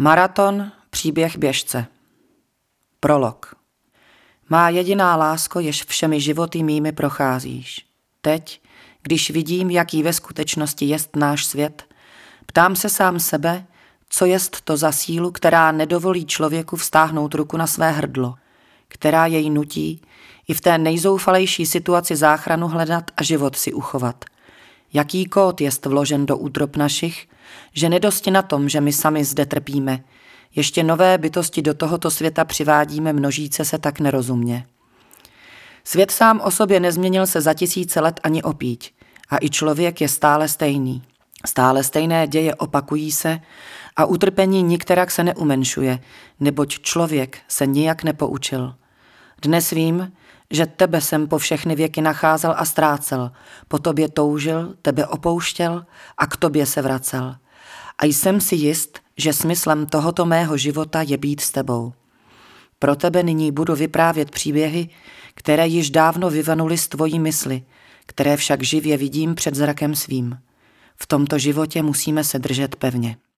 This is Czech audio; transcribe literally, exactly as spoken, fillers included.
Maraton, příběh běžce. Prolog. Má jediná lásko, jež všemi životy mými procházíš. Teď, když vidím, jaký ve skutečnosti jest náš svět, ptám se sám sebe, co jest to za sílu, která nedovolí člověku vztáhnout ruku na své hrdlo, která jej nutí i v té nejzoufalejší situaci záchranu hledat a život si uchovat. Jaký kód jest vložen do útrop našich, že nedosti na tom, že my sami zde trpíme, ještě nové bytosti do tohoto světa přivádíme množíce se tak nerozumně. Svět sám o sobě nezměnil se za tisíce let ani opíť a i člověk je stále stejný. Stále stejné děje opakují se a utrpení nikterak se neumenšuje, neboť člověk se nijak nepoučil. Dnes vím, že tebe jsem po všechny věky nacházel a ztrácel, po tobě toužil, tebe opouštěl a k tobě se vracel. A jsem si jist, že smyslem tohoto mého života je být s tebou. Pro tebe nyní budu vyprávět příběhy, které již dávno vyvanuly z tvojí mysli, které však živě vidím před zrakem svým. V tomto životě musíme se držet pevně.